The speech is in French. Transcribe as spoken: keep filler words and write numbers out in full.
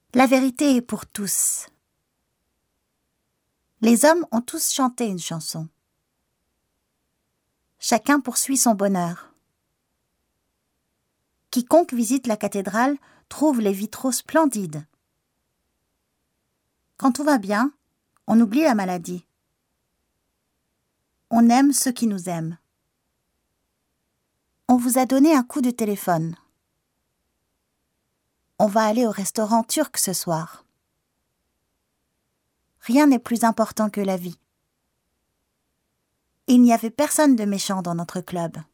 La vérité est pour tous. Les hommes ont tous chanté une chanson. Chacun poursuit son bonheur. Quiconque visite la cathédrale trouve les vitraux splendides. Quand tout va bien, on oublie la maladie. On aime ceux qui nous aiment. On vous a donné un coup de téléphone. On va aller au restaurant turc ce soir. Rien n'est plus important que la vie. Il n'y avait personne de méchant dans notre club.